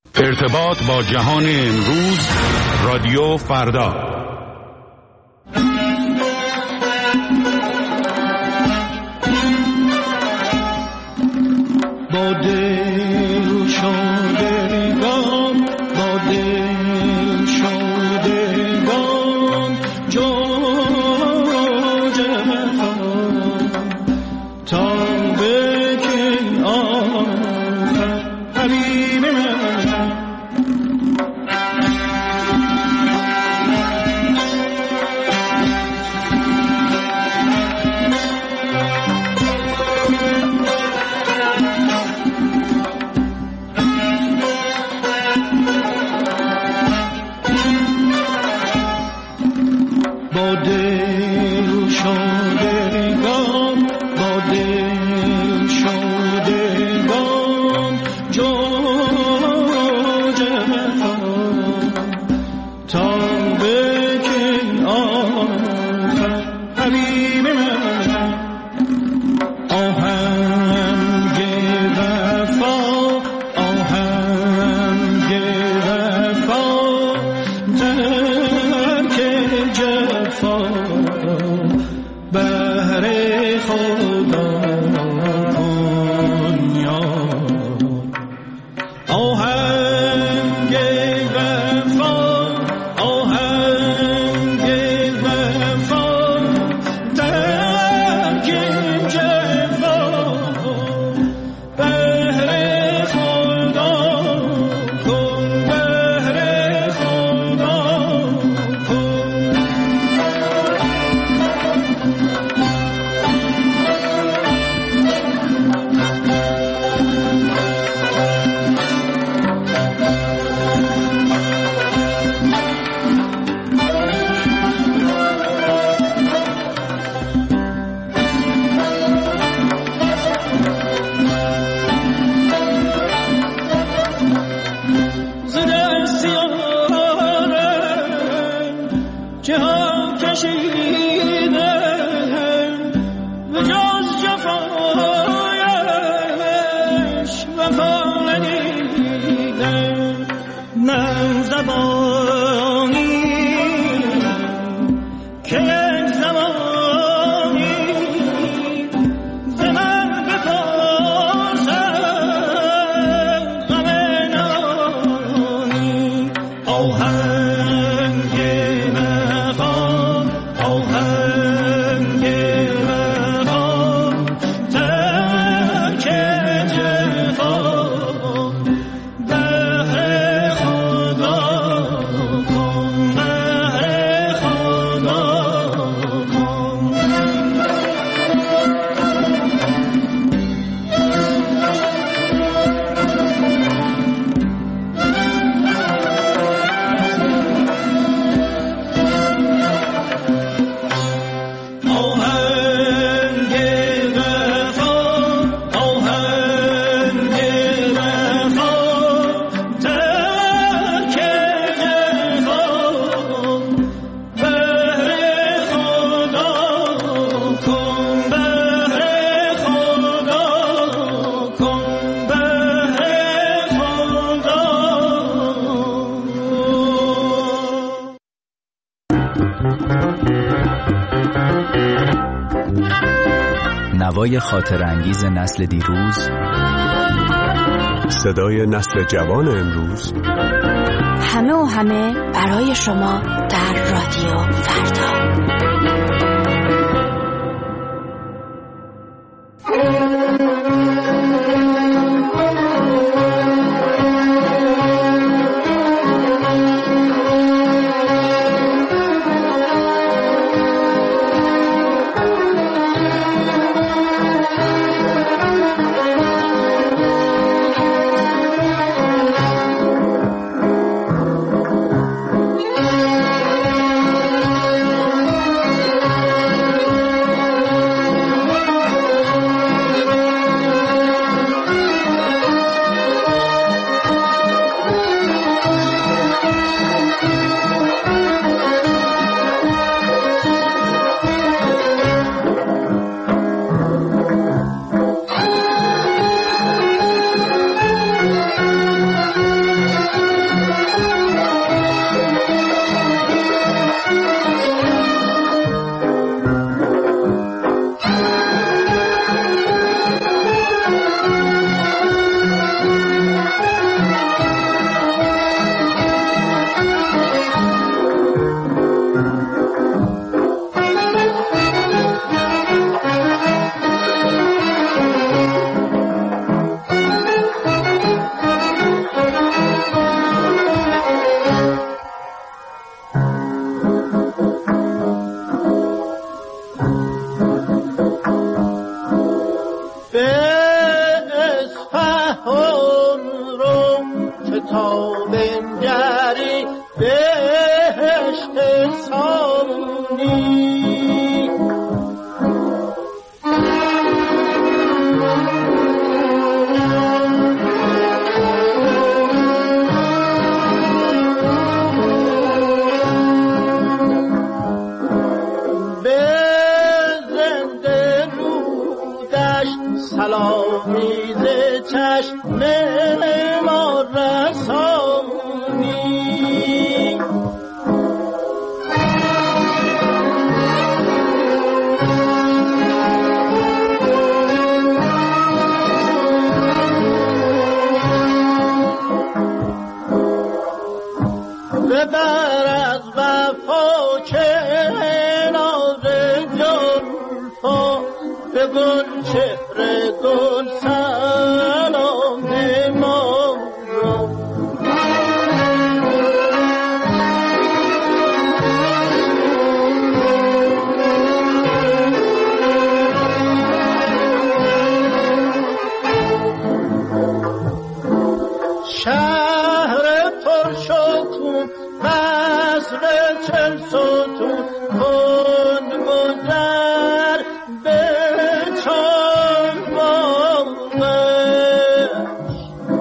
ارتباط با جهان امروز، رادیو فردا. با دل شادگان، با دل شادگان، جوج وفا تا بکن آخر حبیب من. نوای خاطر انگیز نسل دیروز، صدای نسل جوان امروز، همه و همه برای شما در رادیو فردا. ما رسانی. ببر از وفا کنار جلفا، به گل چهره گل سلام ما را. شهر پرشکوه قصر چل ستون کن گذر به چار باغش.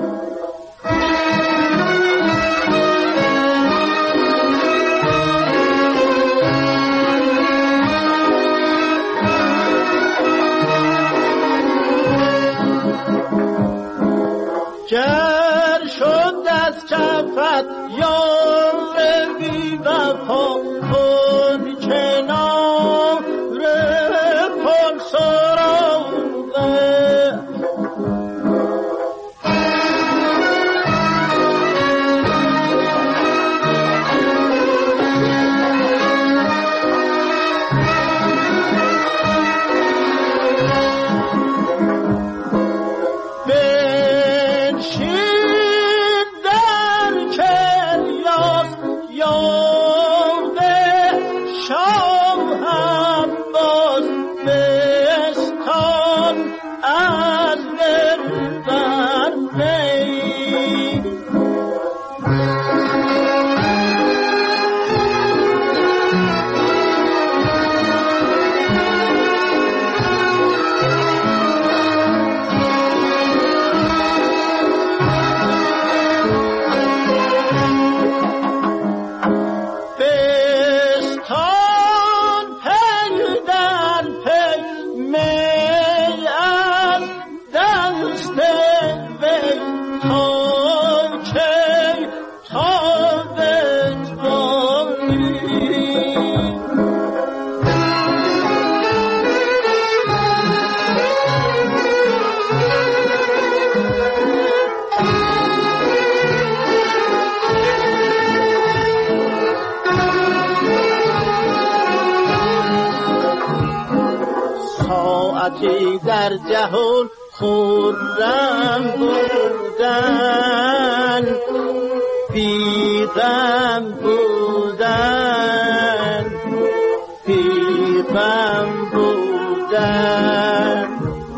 گر شد از کفت یار بی وفا، کن کنار پل سراغش. بنشین در کلیاس یاد شاه هم باز، بستان از دل بر می. بستان پی در پی، می از دست وی، تا کی تا بتوانی. ساعتی در جهان خرم بودن، بی غم بودن، بی غم بودن.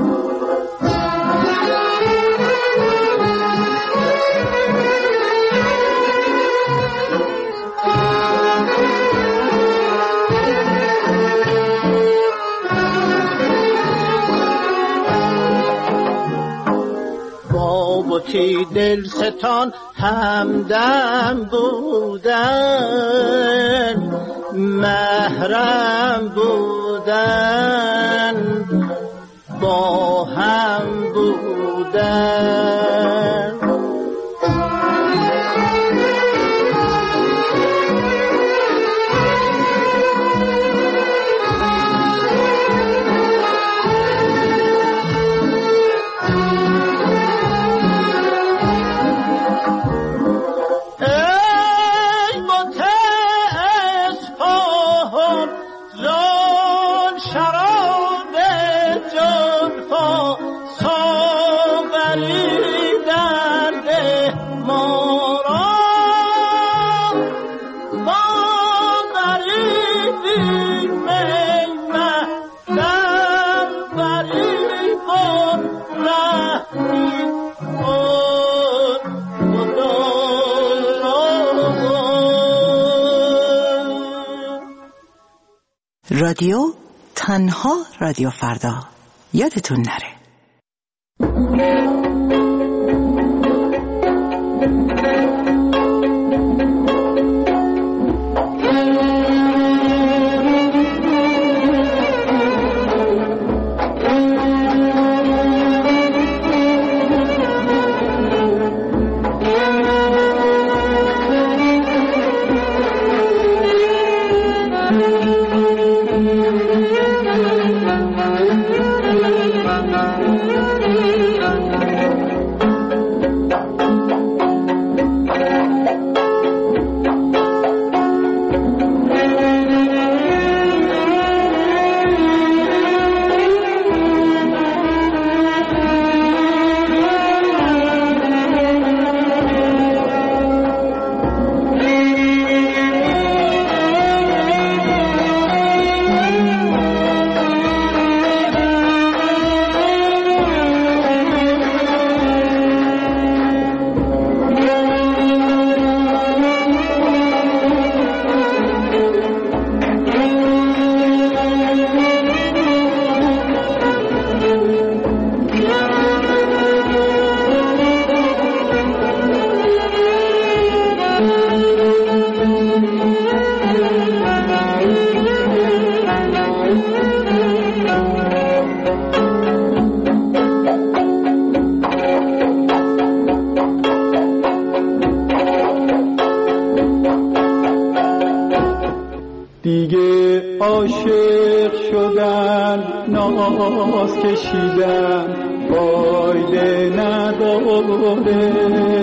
بابتی دل ستان همدم بودن، محرم بودن، با هم بودن. رادیو تنها رادیو فردا، یادتون نره. دیگه عاشق شدن ناز کشیدن فایده نداره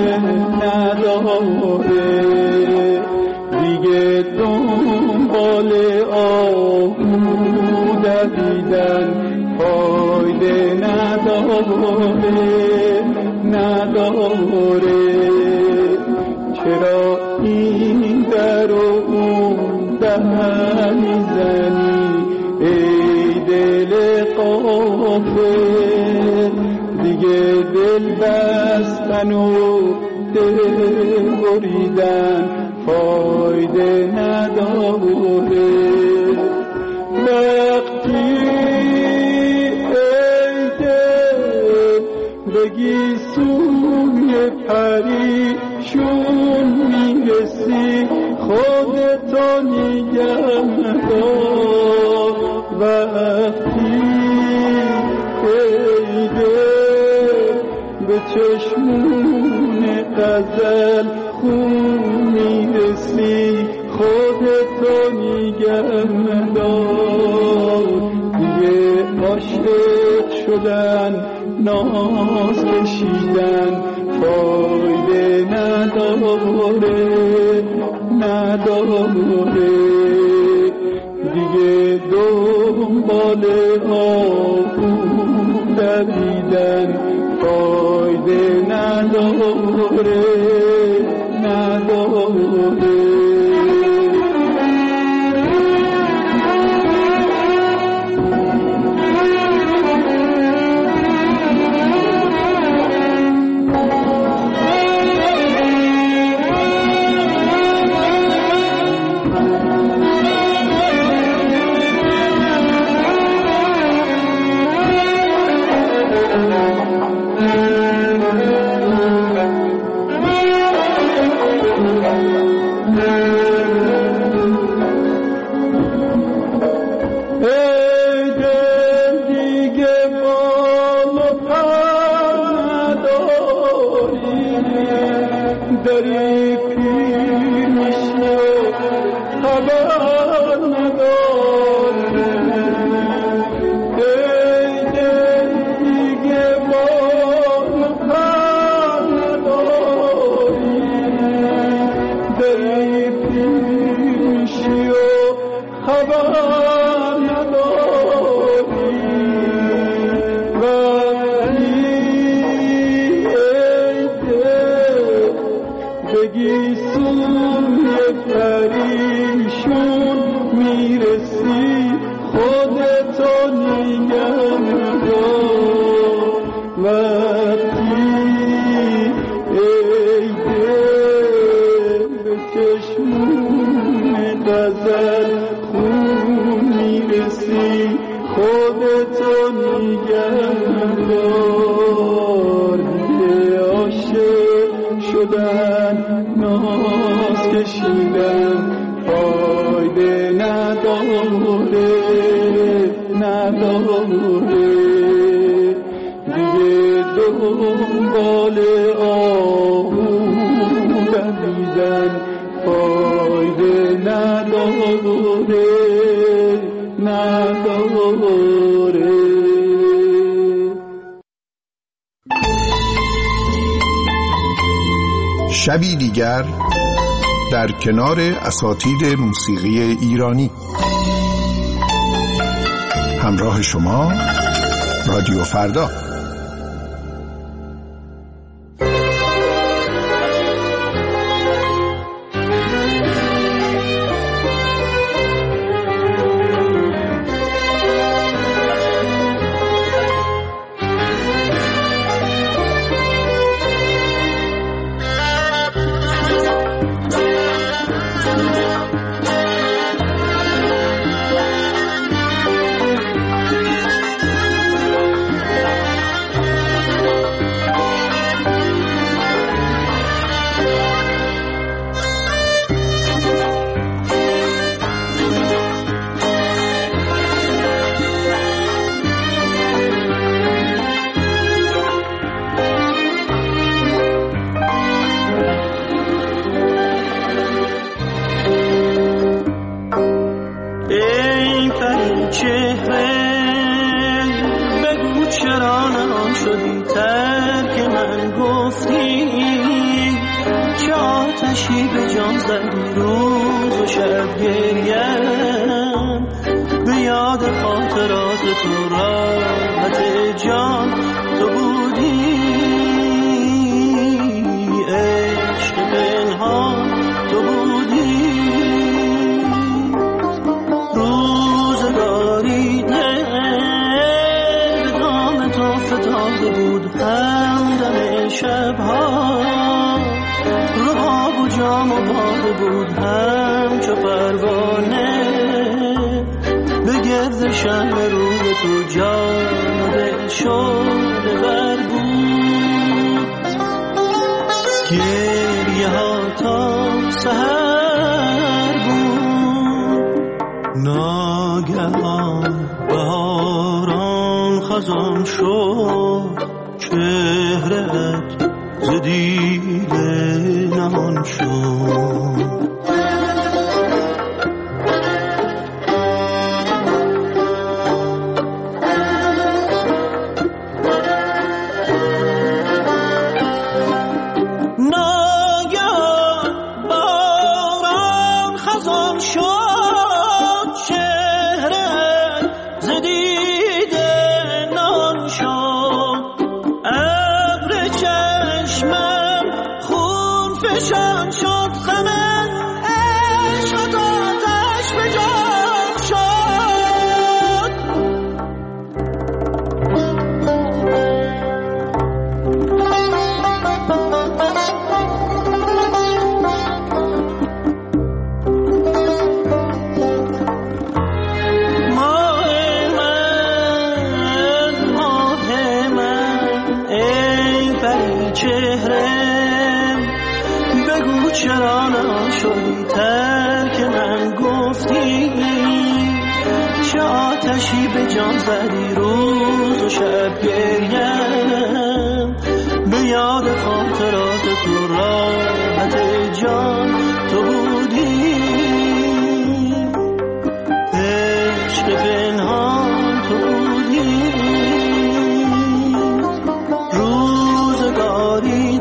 دیگه دنبال آهو دویدن فایده نداره چرا این در و اون در میزنی ای دل غافل دیگه دل بستن و دل بریدن فایده نداره وقتی ای دل بگی سوی پریشون میرسی خودتو نگه دار وقتی ای دل به چشمون غزل خون میرسی خودتو نگه دار دیگه عاشق شدن ناز کشیدن فایده نداره دیگه دنبال آهو دویدن فایده نداره شبی دیگر در کنار اساتید موسیقی ایرانی همراه شما رادیو فردا. شب گریم به یاد خاطرات تو راحت جان تو بودی عشق پنهان تو بودی روزگاری به دام تو فتاده بود همدم شبها رباب و جام و باده بود همچو پروانه به گرد شمع روی تو جان و دل شده بر بود گریه ها تا سحر بود ناگهان بهاران خزان شد چهره‌ات ز دیده نهان شد چرا نشدی ترک من گفتی چه آتشی به جان زدی روز و شب گریم به یاد خاطرات تو راحت جان تو بودی عشق پنهان تو بودی روزگاری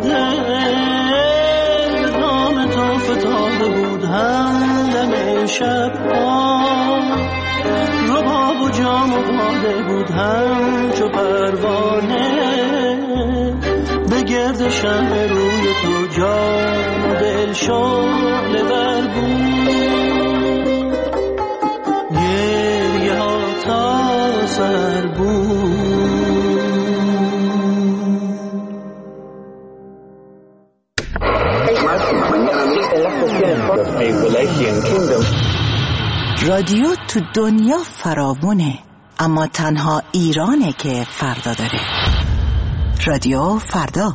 فتاده بود همدم شبها رباب و جام و باده بود همچو پروانه به گرد شمع روی تو جان و دل شعله ور بود گریه ها تا سر بود رادیو تو دنیا فراوونه اما تنها ایرانه که فردا داره. رادیو فردا.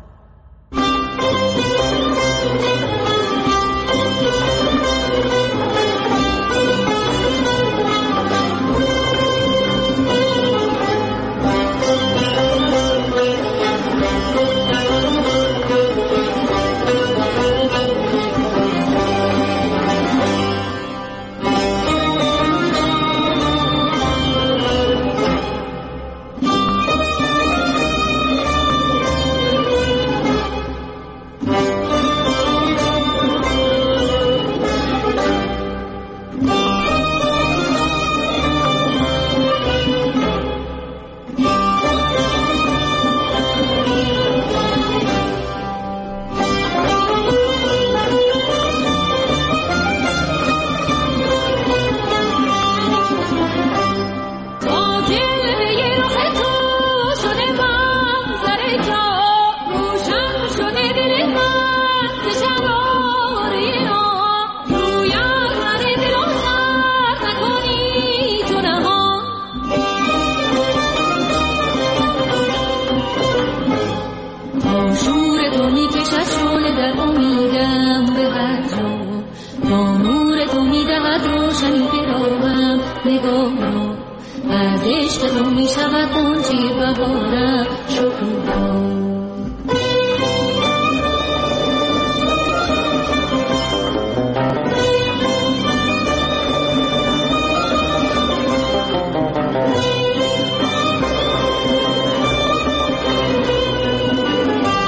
از عشق تو می شود اونچی بهارم شکر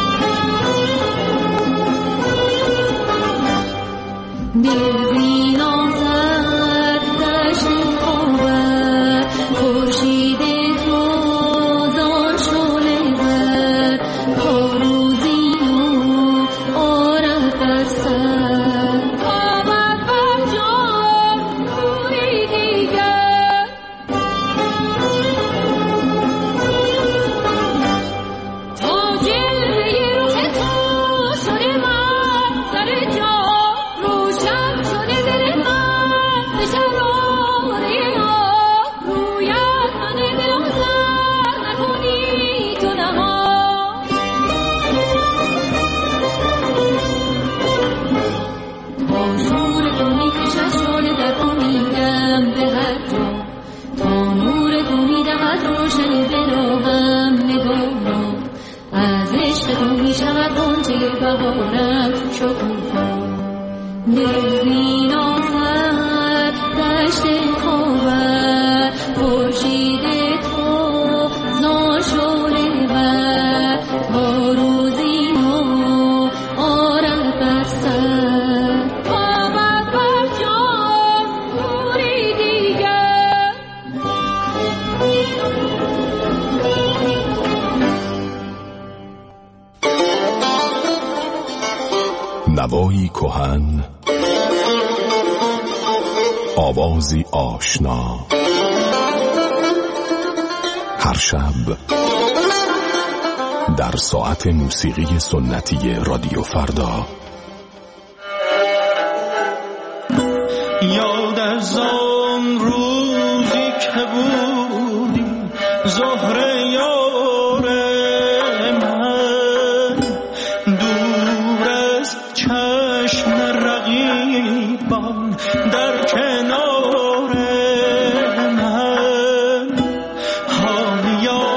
دل ببارم شکوفا دلوین آخر دشت خوبت خورشید تو زاشوله بر با روزی نو آرد بستر آمد بر جان نوری دیگر نوایی کهن، آوازی آشنا، هر شب در ساعت موسیقی سنتی رادیو فردا. یاد از آن روزی که بودی زهره یار من، دور از چشم رقیبان در کنار من، حالیا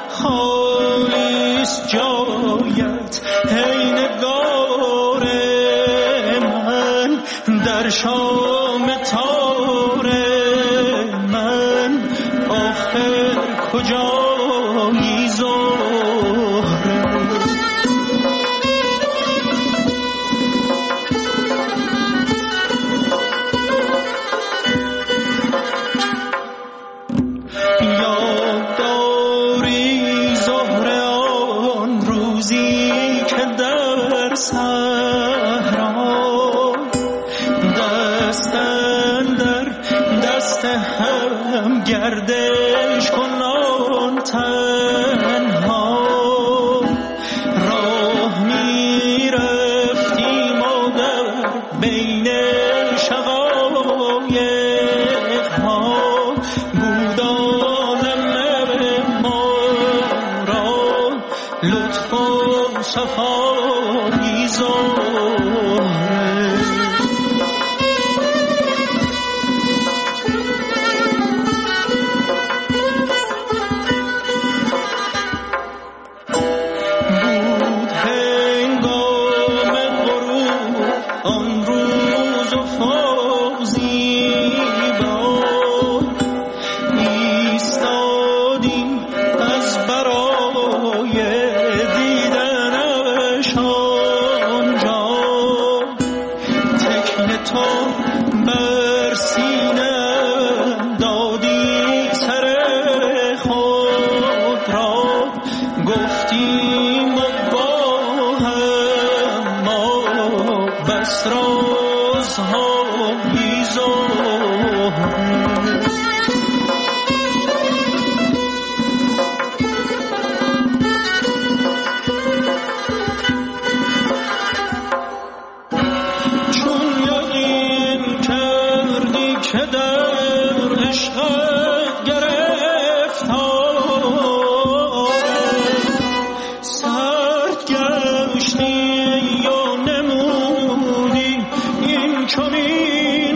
خالیست جایت ای نگار من، در شام تار من آخر کجایی زهره؟ یادداری زهره آن روزی که در صحرا دست اندر دست هم گردش کنان تنها راه می رفتیم و در بین شقایق ها بود عالم ما را لطف و صفایی زهره. بر سینه‌ام دادی سر خود را، گفتیم با هم ما بس رازهایی زهره. که در عشقت گرفتار سرد گشتی یا نمودی این چنین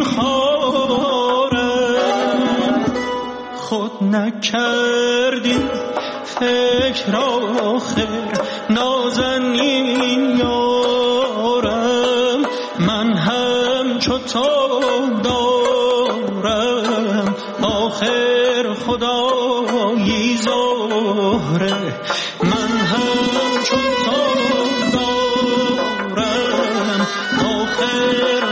خارم، خود نکردی فکر آخر نازنین یارم، من هم چو تو دارم آخر خدایی زهره، من هم چو تو دارم آخر